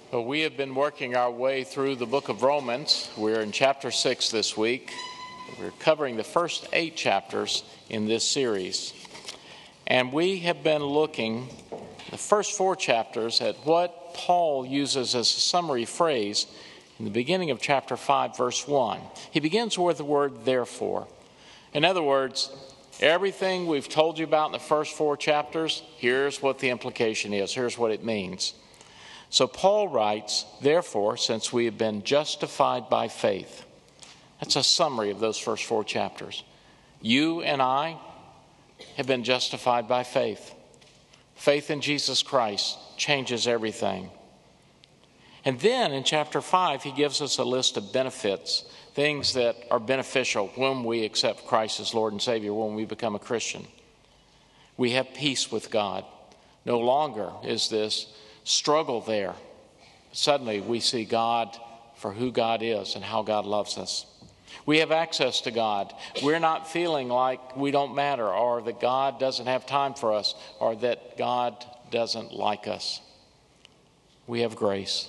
Well, we have been working our way through the book of Romans. We're in chapter 6 this week. We're covering the first 8 chapters in this series. And we have been looking the first 4 chapters at what Paul uses as a summary phrase in the beginning of chapter 5, verse 1. He begins with the word therefore. In other words, everything we've told you about in the first 4 chapters, here's what the implication is. Here's what it means. So Paul writes, therefore, since we have been justified by faith. That's a summary of those first 4 chapters. You and I have been justified by faith. Faith in Jesus Christ changes everything. And then in chapter 5, he gives us a list of benefits, things that are beneficial when we accept Christ as Lord and Savior, when we become a Christian. We have peace with God. No longer is this struggle there. Suddenly we see God for who God is and how God loves us. We have access to God. We're not feeling like we don't matter or that God doesn't have time for us or that God doesn't like us. We have grace.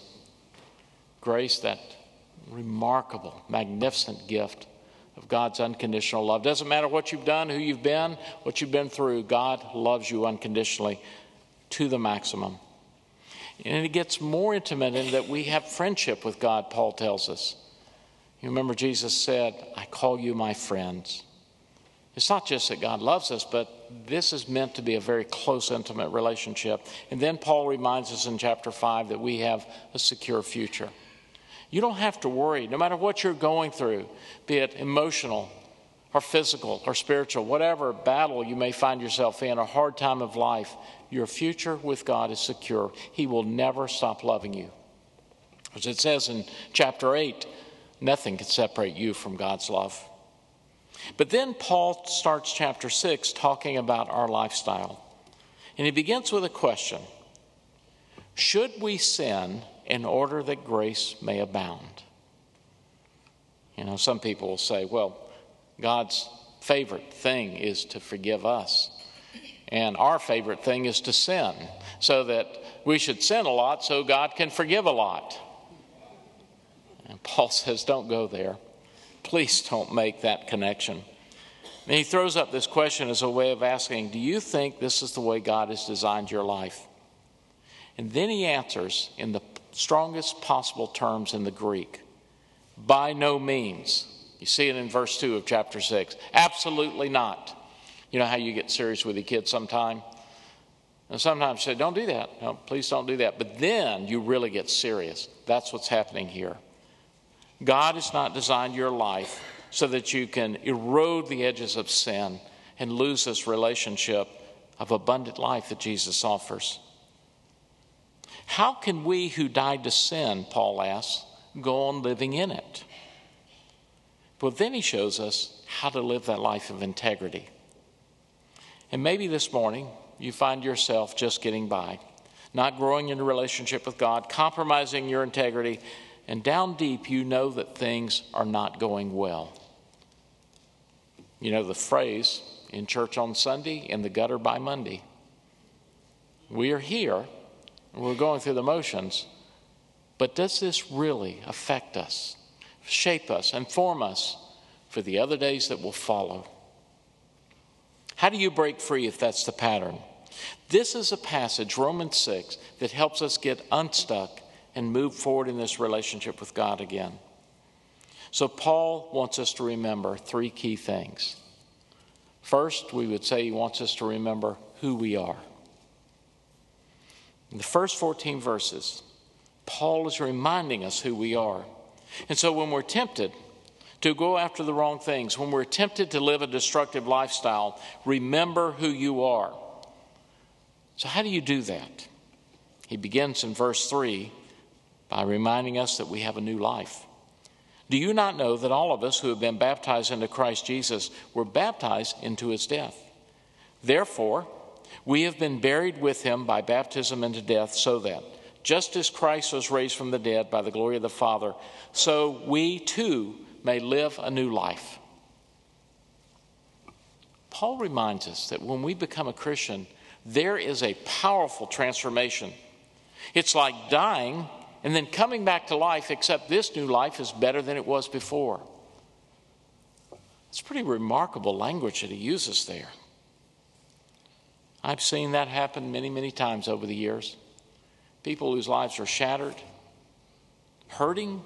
Grace, that remarkable, magnificent gift of God's unconditional love. Doesn't matter what you've done, who you've been, what you've been through, God loves you unconditionally to the maximum. And it gets more intimate in that we have friendship with God, Paul tells us. You remember Jesus said, I call you my friends. It's not just that God loves us, but this is meant to be a very close, intimate relationship. And then Paul reminds us in chapter 5 that we have a secure future. You don't have to worry, no matter what you're going through, be it emotional or physical or spiritual, whatever battle you may find yourself in, a hard time of life, your future with God is secure. He will never stop loving you. As it says in chapter 8, nothing can separate you from God's love. But then Paul starts chapter 6 talking about our lifestyle. And he begins with a question. Should we sin in order that grace may abound? You know, some people will say, well, God's favorite thing is to forgive us. And our favorite thing is to sin, so that we should sin a lot so God can forgive a lot. And Paul says, don't go there. Please don't make that connection. And he throws up this question as a way of asking, do you think this is the way God has designed your life? And then he answers in the strongest possible terms in the Greek. By no means. You see it in verse 2 of chapter 6. Absolutely not. You know how you get serious with your kids sometime? And sometimes you say, don't do that. No, please don't do that. But then you really get serious. That's what's happening here. God has not designed your life so that you can erode the edges of sin and lose this relationship of abundant life that Jesus offers. How can we who died to sin, Paul asks, go on living in it? But then he shows us how to live that life of integrity. And maybe this morning you find yourself just getting by, not growing in a relationship with God, compromising your integrity, and down deep you know that things are not going well. You know the phrase, in church on Sunday, in the gutter by Monday. We are here, and we're going through the motions, but does this really affect us, shape us, and form us for the other days that will follow? How do you break free if that's the pattern? This is a passage, Romans 6, that helps us get unstuck and move forward in this relationship with God again. So Paul wants us to remember 3 key things. First, we would say he wants us to remember who we are. In the first 14 verses, Paul is reminding us who we are. And so when we're tempted to go after the wrong things, when we're tempted to live a destructive lifestyle, remember who you are. So how do you do that? He begins in verse 3 by reminding us that we have a new life. Do you not know that all of us who have been baptized into Christ Jesus were baptized into his death? Therefore, we have been buried with him by baptism into death, so that, just as Christ was raised from the dead by the glory of the Father, so we too may live a new life. Paul reminds us that when we become a Christian, there is a powerful transformation. It's like dying and then coming back to life, except this new life is better than it was before. It's pretty remarkable language that he uses there. I've seen that happen many, many times over the years. People whose lives are shattered, hurting,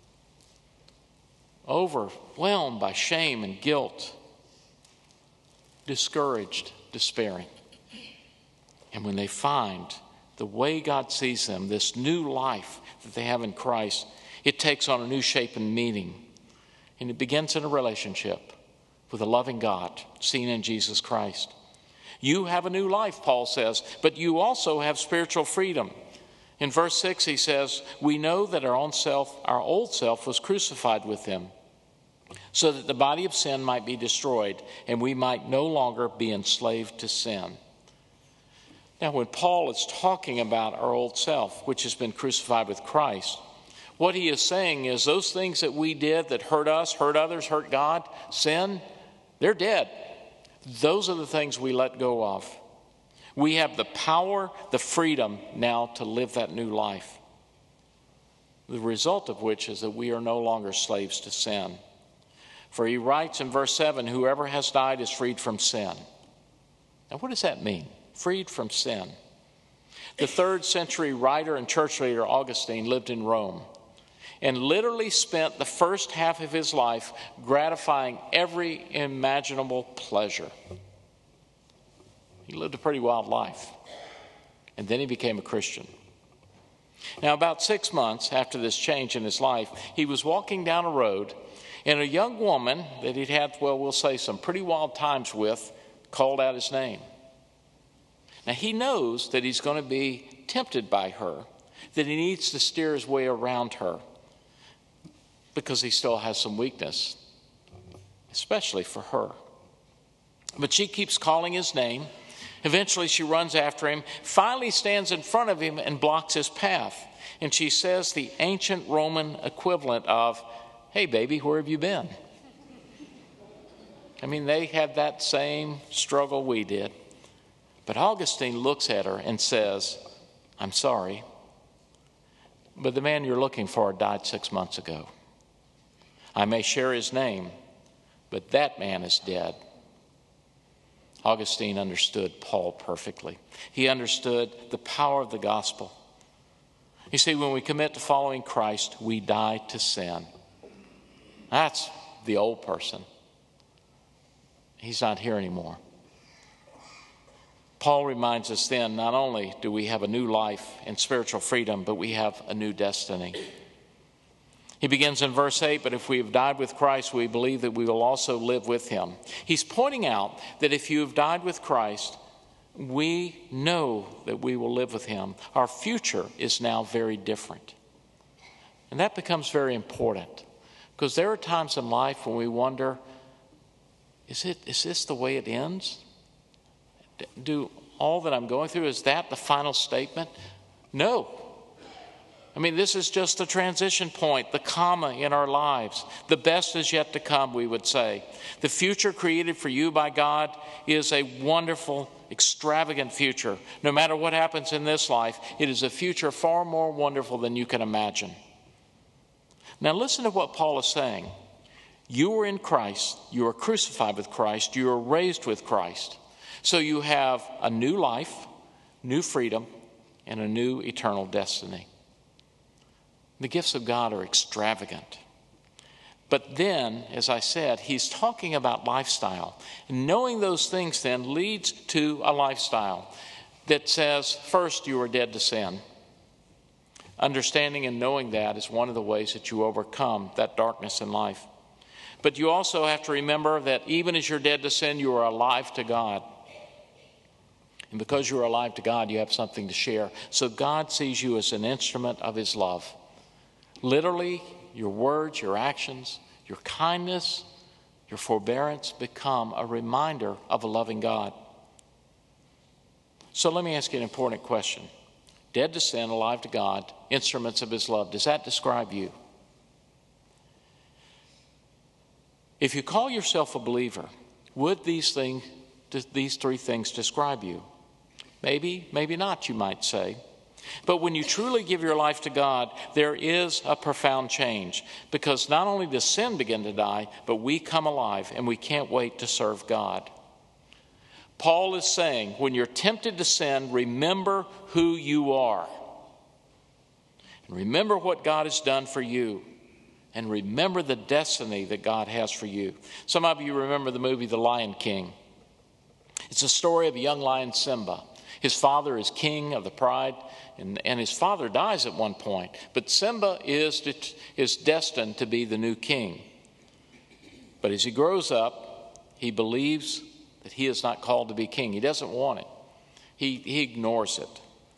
overwhelmed by shame and guilt, discouraged, despairing. And when they find the way God sees them, this new life that they have in Christ, it takes on a new shape and meaning. And it begins in a relationship with a loving God seen in Jesus Christ. You have a new life, Paul says, but you also have spiritual freedom. In verse 6 he says, we know that our old self was crucified with him, so that the body of sin might be destroyed, and we might no longer be enslaved to sin. Now, when Paul is talking about our old self, which has been crucified with Christ, what he is saying is those things that we did that hurt us, hurt others, hurt God, sin, they're dead. Those are the things we let go of. We have the power, the freedom now to live that new life. The result of which is that we are no longer slaves to sin. For he writes in verse 7, whoever has died is freed from sin. Now, what does that mean? Freed from sin. The 3rd century writer and church leader Augustine lived in Rome and literally spent the first half of his life gratifying every imaginable pleasure. He lived a pretty wild life. And then he became a Christian. Now, about 6 months after this change in his life, he was walking down a road, and a young woman that he'd had, well, we'll say some pretty wild times with, called out his name. Now, he knows that he's going to be tempted by her, that he needs to steer his way around her because he still has some weakness, especially for her. But she keeps calling his name. Eventually, she runs after him, finally stands in front of him and blocks his path. And she says the ancient Roman equivalent of, hey, baby, where have you been? I mean, they had that same struggle we did. But Augustine looks at her and says, I'm sorry, but the man you're looking for died 6 months ago. I may share his name, but that man is dead. Augustine understood Paul perfectly. He understood the power of the gospel. You see, when we commit to following Christ, we die to sin. That's the old person. He's not here anymore. Paul reminds us then, not only do we have a new life and spiritual freedom, but we have a new destiny. He begins in verse 8, but if we have died with Christ, we believe that we will also live with him. He's pointing out that if you have died with Christ, we know that we will live with him. Our future is now very different. And that becomes very important, because there are times in life when we wonder, is this the way it ends? Do all that I'm going through, is that the final statement? No. I mean, this is just the transition point, the comma in our lives. The best is yet to come, we would say. The future created for you by God is a wonderful, extravagant future. No matter what happens in this life, it is a future far more wonderful than you can imagine. Now listen to what Paul is saying. You were in Christ, you were crucified with Christ, you were raised with Christ. So you have a new life, new freedom, and a new eternal destiny. The gifts of God are extravagant. But then, as I said, he's talking about lifestyle. And knowing those things then leads to a lifestyle that says, first, you are dead to sin. Understanding and knowing that is one of the ways that you overcome that darkness in life. But you also have to remember that even as you're dead to sin, you are alive to God. And because you're alive to God, you have something to share. So God sees you as an instrument of his love. Literally, your words, your actions, your kindness, your forbearance become a reminder of a loving God. So let me ask you an important question. Dead to sin, alive to God, instruments of his love. Does that describe you? If you call yourself a believer, would these three things describe you? Maybe, maybe not, you might say. But when you truly give your life to God, there is a profound change, because not only does sin begin to die, but we come alive and we can't wait to serve God. Paul is saying, when you're tempted to sin, remember who you are. And remember what God has done for you. And remember the destiny that God has for you. Some of you remember the movie The Lion King. It's a story of a young lion, Simba. His father is king of the pride, and his father dies at one point. But Simba is destined to be the new king. But as he grows up, he believes that he is not called to be king. He doesn't want it. He ignores it.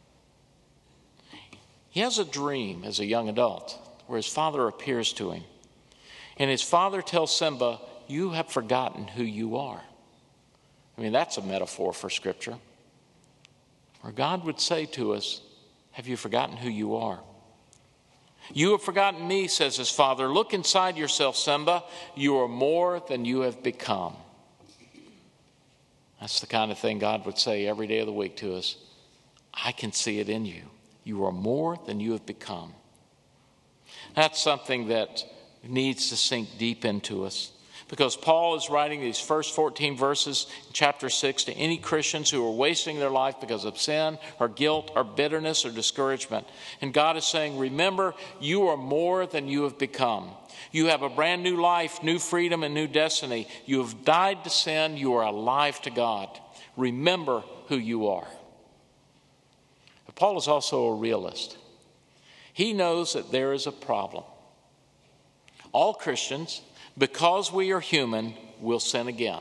He has a dream as a young adult where his father appears to him. And his father tells Simba, "You have forgotten who you are." I mean, that's a metaphor for Scripture. Or God would say to us, "Have you forgotten who you are?" "You have forgotten me," says his father. "Look inside yourself, Simba. You are more than you have become." That's the kind of thing God would say every day of the week to us. I can see it in you. You are more than you have become. That's something that needs to sink deep into us, because Paul is writing these first 14 verses in chapter 6 to any Christians who are wasting their life because of sin or guilt or bitterness or discouragement. And God is saying, remember, you are more than you have become. You have a brand new life, new freedom, and new destiny. You have died to sin. You are alive to God. Remember who you are. But Paul is also a realist. He knows that there is a problem. All Christians, because we are human, will sin again.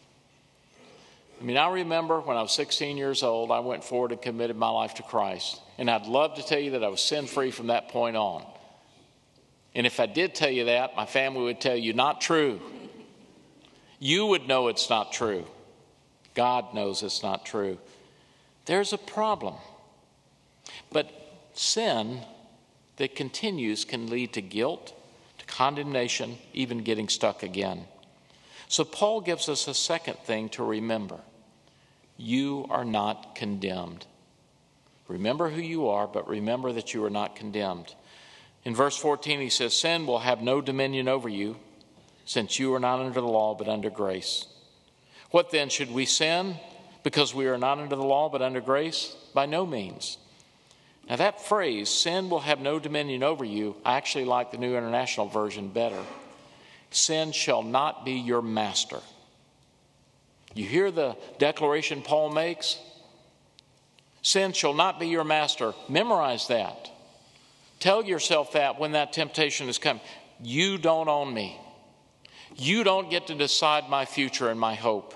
I mean, I remember when I was 16 years old, I went forward and committed my life to Christ. And I'd love to tell you that I was sin-free from that point on. And if I did tell you that, my family would tell you, not true. You would know it's not true. God knows it's not true. There's a problem. But sin that continues can lead to guilt, to condemnation, even getting stuck again. So Paul gives us a second thing to remember. You are not condemned. Remember who you are, but remember that you are not condemned. In verse 14, he says, sin will have no dominion over you, since you are not under the law, but under grace. What then, should we sin because we are not under the law, but under grace? By no means. Now that phrase, sin will have no dominion over you, I actually like the New International Version better. Sin shall not be your master. You hear the declaration Paul makes? Sin shall not be your master. Memorize that. Tell yourself that when that temptation is coming. You don't own me. You don't get to decide my future and my hope.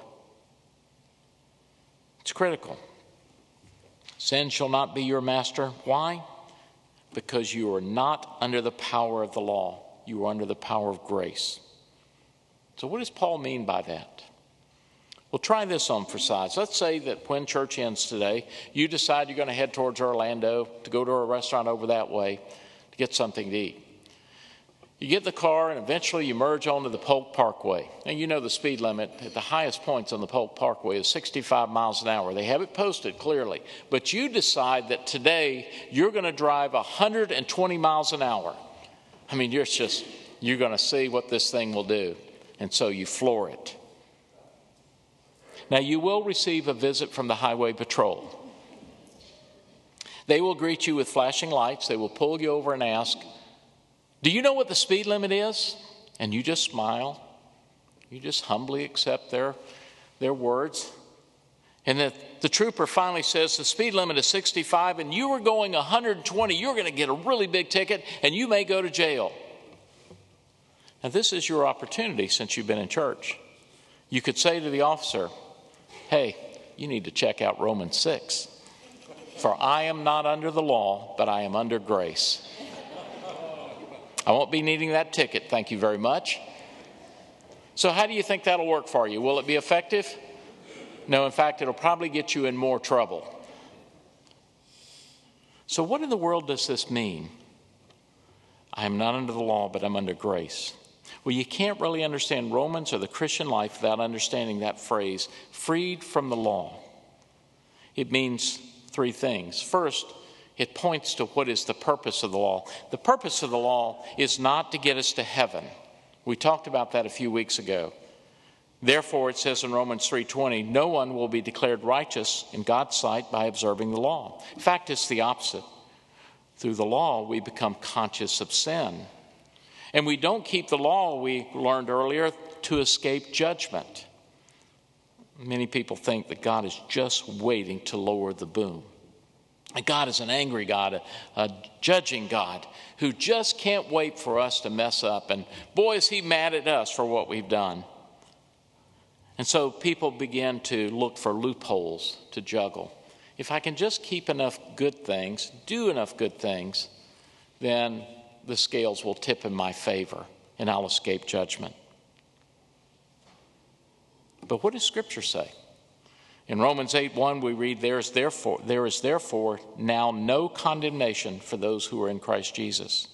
It's critical. Sin shall not be your master. Why? Because you are not under the power of the law. You are under the power of grace. So what does Paul mean by that? Well, try this on for size. Let's say that when church ends today, you decide you're going to head towards Orlando to go to a restaurant over that way to get something to eat. You get in the car and eventually you merge onto the Polk Parkway. And you know the speed limit at the highest points on the Polk Parkway is 65 miles an hour. They have it posted clearly. But you decide that today you're going to drive 120 miles an hour. I mean, you're going to see what this thing will do. And so you floor it. Now, you will receive a visit from the Highway Patrol. They will greet you with flashing lights. They will pull you over and ask, do you know what the speed limit is? And you just smile. You just humbly accept their words. And the trooper finally says the speed limit is 65 and you were going 120. You're going to get a really big ticket and you may go to jail. Now, this is your opportunity since you've been in church. You could say to the officer, hey, you need to check out Romans 6. For I am not under the law, but I am under grace. I won't be needing that ticket, thank you very much. So how do you think that'll work for you? Will it be effective? No, in fact, it'll probably get you in more trouble. So what in the world does this mean? I am not under the law, but I'm under grace. Well, you can't really understand Romans or the Christian life without understanding that phrase, freed from the law. It means three things. First, it points to what is the purpose of the law. The purpose of the law is not to get us to heaven. We talked about that a few weeks ago. Therefore, it says in Romans 3:20, no one will be declared righteous in God's sight by observing the law. In fact, it's the opposite. Through the law, we become conscious of sin. And we don't keep the law, we learned earlier, to escape judgment. Many people think that God is just waiting to lower the boom. And God is an angry God, a judging God, who just can't wait for us to mess up. And boy, is he mad at us for what we've done. And so people begin to look for loopholes to juggle. If I can just keep enough good things, do enough good things, then the scales will tip in my favor and I'll escape judgment. But what does Scripture say? In Romans 8:1 we read, there is therefore now no condemnation for those who are in Christ Jesus.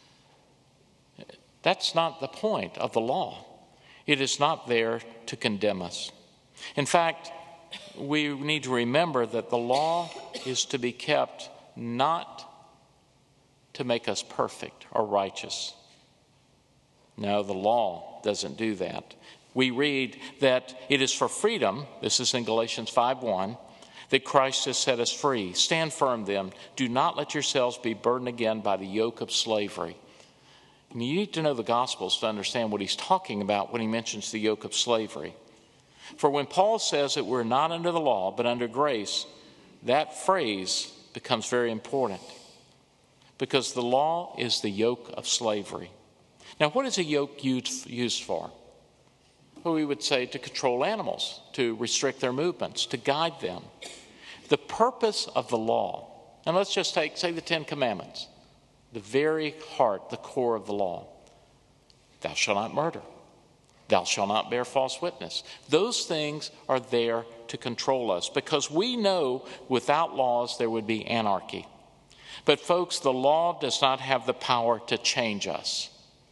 That's not the point of the law. It is not there to condemn us. In fact, we need to remember that the law is to be kept not to make us perfect or righteous. No, the law doesn't do that. We read that it is for freedom, this is in Galatians 5:1, that Christ has set us free. Stand firm then. Do not let yourselves be burdened again by the yoke of slavery. And you need to know the Gospels to understand what he's talking about when he mentions the yoke of slavery. For when Paul says that we're not under the law, but under grace, that phrase becomes very important. Because the law is the yoke of slavery. Now, what is a yoke used for? Well, we would say to control animals, to restrict their movements, to guide them. The purpose of the law, and let's just take, say, the Ten Commandments, the very heart, the core of the law. Thou shalt not murder. Thou shalt not bear false witness. Those things are there to control us because we know without laws there would be anarchy. But folks, the law does not have the power to change us.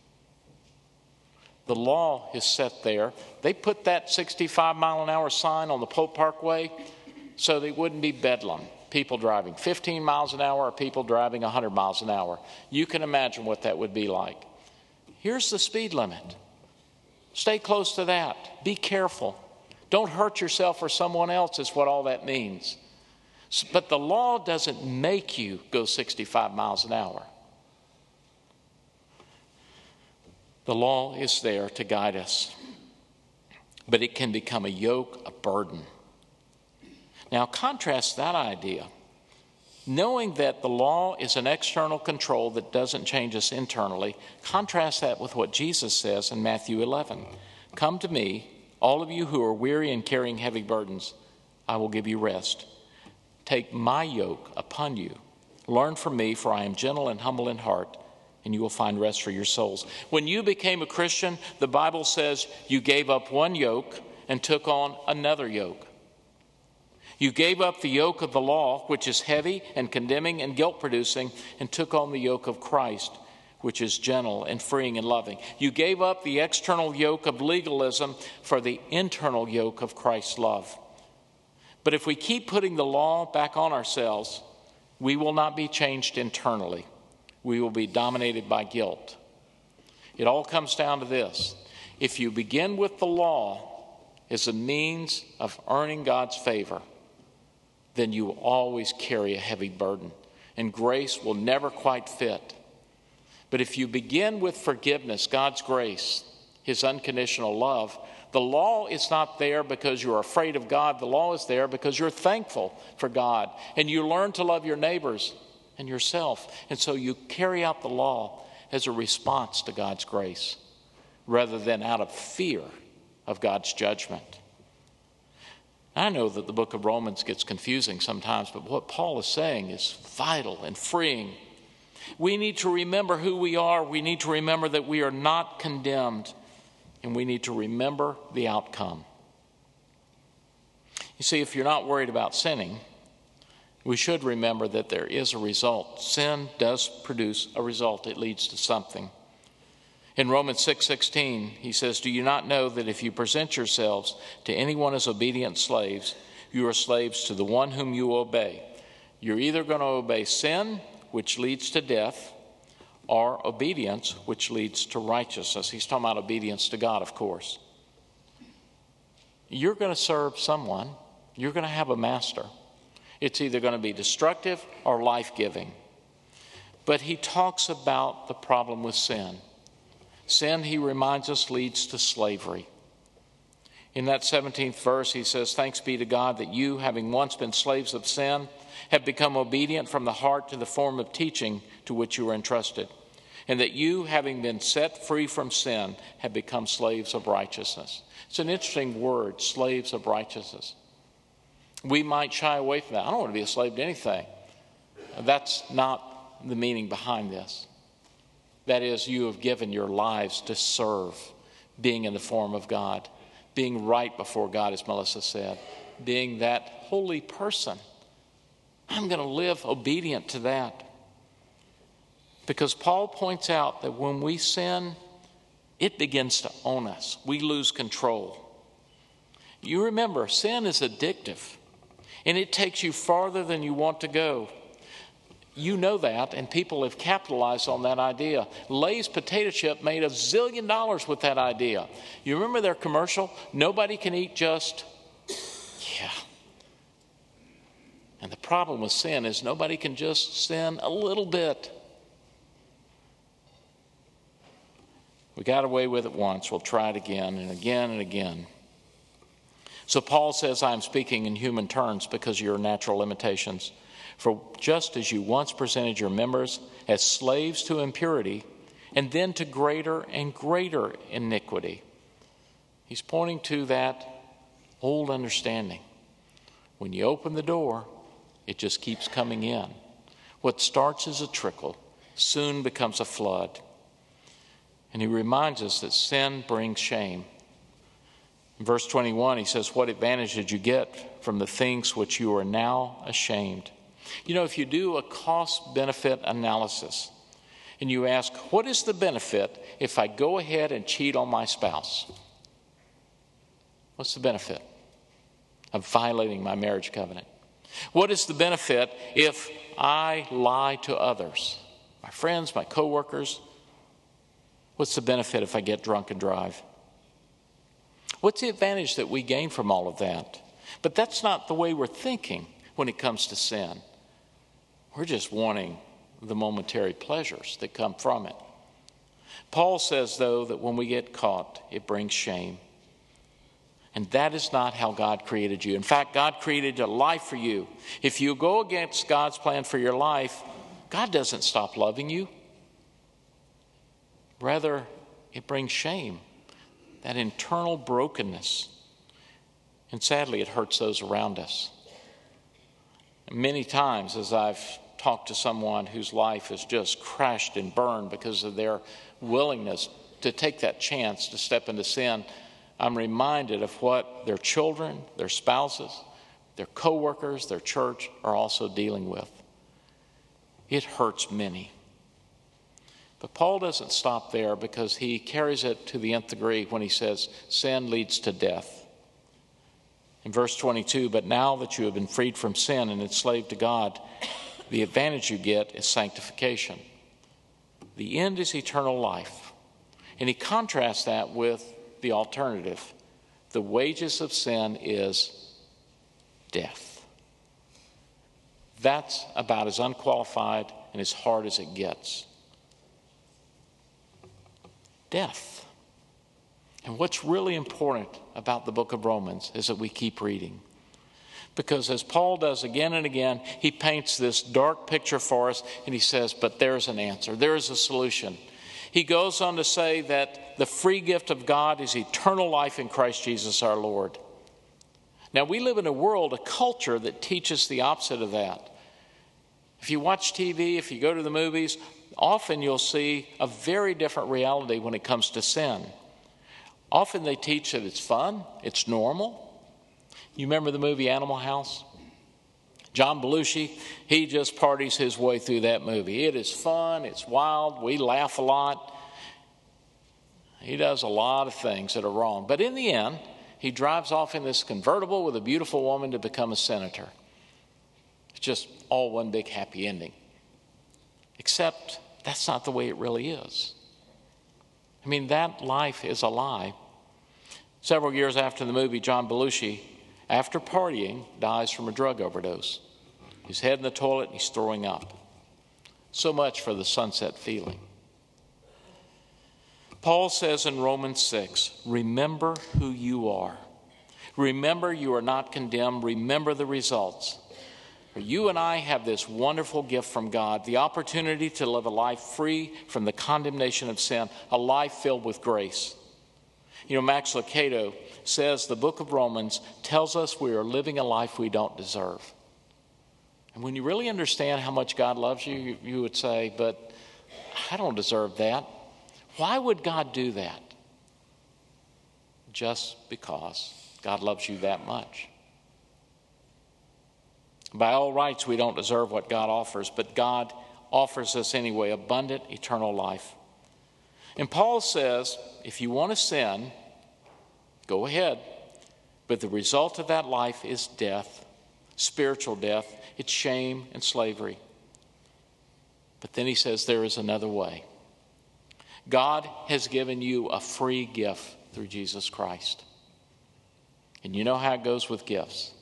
The law is set there. They put that 65-mile-an-hour sign on the Pope Parkway so they wouldn't be bedlam. People driving 15 miles an hour or people driving 100 miles an hour. You can imagine what that would be like. Here's the speed limit. Stay close to that. Be careful. Don't hurt yourself or someone else is what all that means. But the law doesn't make you go 65 miles an hour. The law is there to guide us, but it can become a yoke, a burden. Now contrast that idea, knowing that the law is an external control that doesn't change us internally. Contrast that with what Jesus says in Matthew 11. Come to me, all of you who are weary and carrying heavy burdens, I will give you rest. Take my yoke upon you. Learn from me, for I am gentle and humble in heart, and you will find rest for your souls. When you became a Christian, the Bible says you gave up one yoke and took on another yoke. You gave up the yoke of the law, which is heavy and condemning and guilt-producing, and took on the yoke of Christ, which is gentle and freeing and loving. You gave up the external yoke of legalism for the internal yoke of Christ's love. But if we keep putting the law back on ourselves, we will not be changed internally. We will be dominated by guilt. It all comes down to this. If you begin with the law as a means of earning God's favor, then you will always carry a heavy burden, and grace will never quite fit. But if you begin with forgiveness, God's grace, his unconditional love, the law is not there because you're afraid of God. The law is there because you're thankful for God, and you learn to love your neighbors and yourself. And so you carry out the law as a response to God's grace rather than out of fear of God's judgment. I know that the book of Romans gets confusing sometimes, but what Paul is saying is vital and freeing. We need to remember who we are. We need to remember that we are not condemned, and we need to remember the outcome. You see, if you're not worried about sinning, we should remember that there is a result. Sin does produce a result. It leads to something. In Romans 6:16, he says, do you not know that if you present yourselves to anyone as obedient slaves, you are slaves to the one whom you obey? You're either going to obey sin, which leads to death, or obedience, which leads to righteousness. He's talking about obedience to God, of course. You're going to serve someone. You're going to have a master. It's either going to be destructive or life-giving. But he talks about the problem with sin. Sin, he reminds us, leads to slavery. In that 17th verse, he says, "Thanks be to God that you, having once been slaves of sin, have become obedient from the heart to the form of teaching to which you were entrusted, and that you, having been set free from sin, have become slaves of righteousness." It's an interesting word, slaves of righteousness. We might shy away from that. I don't want to be a slave to anything. That's not the meaning behind this. That is, you have given your lives to serve, being in the form of God, being right before God, as Melissa said, being that holy person. I'm going to live obedient to that. Because Paul points out that when we sin, it begins to own us. We lose control. You remember, sin is addictive, and it takes you farther than you want to go. You know that, and people have capitalized on that idea. Lay's potato chip made $1 zillion with that idea. You remember their commercial? Nobody can eat just, yeah. And the problem with sin is nobody can just sin a little bit. We got away with it once. We'll try it again and again and again. So Paul says, "I am speaking in human terms because of your natural limitations. For just as you once presented your members as slaves to impurity and then to greater and greater iniquity." He's pointing to that old understanding. When you open the door, it just keeps coming in. What starts as a trickle soon becomes a flood. And he reminds us that sin brings shame. In verse 21, he says, "What advantage did you get from the things which you are now ashamed?" You know, if you do a cost-benefit analysis and you ask, what is the benefit if I go ahead and cheat on my spouse? What's the benefit of violating my marriage covenant? What is the benefit if I lie to others, my friends, my coworkers? What's the benefit if I get drunk and drive? What's the advantage that we gain from all of that? But that's not the way we're thinking when it comes to sin. We're just wanting the momentary pleasures that come from it. Paul says, though, that when we get caught, it brings shame. And that is not how God created you. In fact, God created a life for you. If you go against God's plan for your life, God doesn't stop loving you. Rather, it brings shame, that internal brokenness. And sadly, it hurts those around us. Many times, as I've talked to someone whose life has just crashed and burned because of their willingness to take that chance to step into sin, I'm reminded of what their children, their spouses, their coworkers, their church are also dealing with. It hurts many. But Paul doesn't stop there, because he carries it to the nth degree when he says sin leads to death. In verse 22, "But now that you have been freed from sin and enslaved to God, the advantage you get is sanctification. The end is eternal life." And he contrasts that with the alternative. The wages of sin is death. That's about as unqualified and as hard as it gets. Death. And what's really important about the book of Romans is that we keep reading. Because as Paul does again and again, he paints this dark picture for us, and he says, but there's an answer. There is a solution. He goes on to say that the free gift of God is eternal life in Christ Jesus our Lord. Now, we live in a world, a culture that teaches the opposite of that. If you watch TV, if you go to the movies, often you'll see a very different reality when it comes to sin. Often they teach that it's fun, it's normal. You remember the movie Animal House? John Belushi, he just parties his way through that movie. It is fun, it's wild, we laugh a lot. He does a lot of things that are wrong. But in the end, he drives off in this convertible with a beautiful woman to become a senator. It's just all one big happy ending. Except that's not the way it really is. I mean, that life is a lie. Several years after the movie, John Belushi, after partying, dies from a drug overdose. His head in the toilet and he's throwing up. So much for the sunset feeling. Paul says in Romans 6, remember who you are. Remember you are not condemned. Remember the results. For you and I have this wonderful gift from God, the opportunity to live a life free from the condemnation of sin, a life filled with grace. You know, Max Lucado says the book of Romans tells us we are living a life we don't deserve. And when you really understand how much God loves you, you would say, but I don't deserve that. Why would God do that? Just because God loves you that much. By all rights, we don't deserve what God offers, but God offers us anyway, abundant eternal life. And Paul says, if you want to sin, go ahead. But the result of that life is death, spiritual death. It's shame and slavery. But then he says there is another way. God has given you a free gift through Jesus Christ. And you know how it goes with gifts.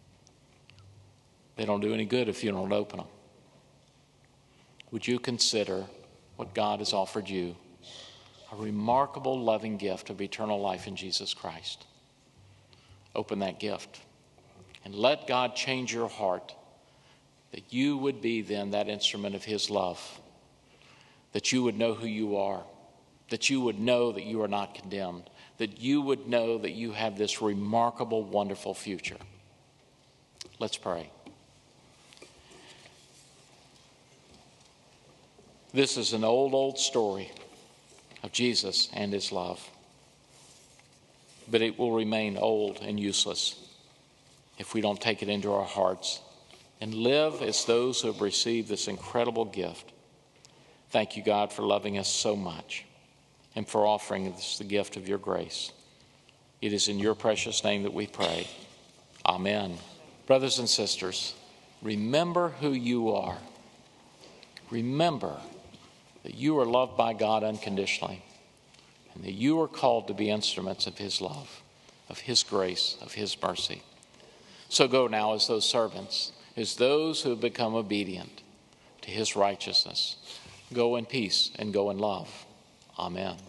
They don't do any good if you don't open them. Would you consider what God has offered you? A remarkable, loving gift of eternal life in Jesus Christ. Open that gift and let God change your heart, that you would be then that instrument of his love, that you would know who you are, that you would know that you are not condemned, that you would know that you have this remarkable, wonderful future. Let's pray. This is an old story of Jesus and his love. But it will remain old and useless if we don't take it into our hearts and live as those who have received this incredible gift. Thank you, God, for loving us so much and for offering us the gift of your grace. It is in your precious name that we pray. Amen. Brothers and sisters, remember who you are. Remember that you are loved by God unconditionally and that you are called to be instruments of his love, of his grace, of his mercy. So go now as those servants, as those who have become obedient to his righteousness. Go in peace and go in love. Amen.